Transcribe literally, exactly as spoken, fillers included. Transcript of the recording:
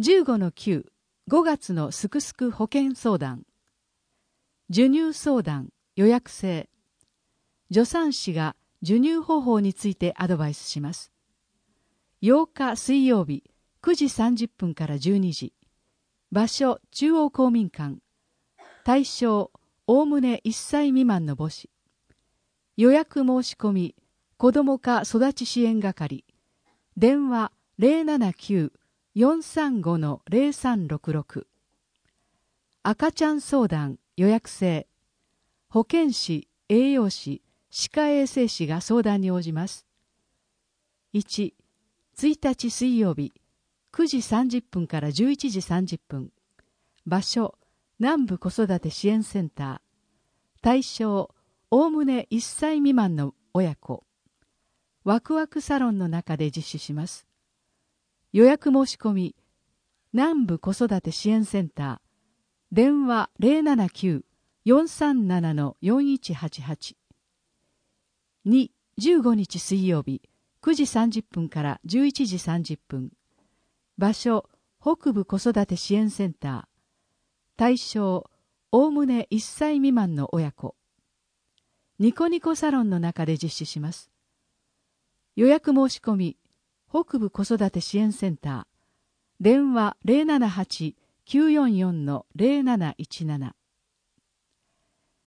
じゅうごのきゅう、ごがつのすくすく保険相談。授乳相談、予約制。助産師が授乳方法についてアドバイスします。ようか水曜日、くじさんじゅっぷんからじゅうにじ。場所、中央公民館。対象、おおむねいっさい未満の母子。予約申し込み、子ども科育ち支援係。電話 ゼロななきゅう よんさんご の ゼロさんろくろく。赤ちゃん相談予約制。保健師、栄養士、歯科衛生士が相談に応じます。いち、ついたち水曜日、くじさんじゅっぷんからじゅういちじさんじゅっぷん。場所、南部子育て支援センター。対象、おおむねいっさい未満の親子。ワクワクサロンの中で実施します。予約申し込み、南部子育て支援センター。電話 ゼロななきゅう よんさんなな のよんいちはちはち。に、じゅうごにち水曜日、くじさんじゅっぷんからじゅういちじさんじゅっぷん。場所、北部子育て支援センター。対象、おおむねいっさい未満の親子。ニコニコサロンの中で実施します。予約申し込み、北部子育て支援センター。電話 ゼロななはち きゅうよんよん のゼロなないちなな。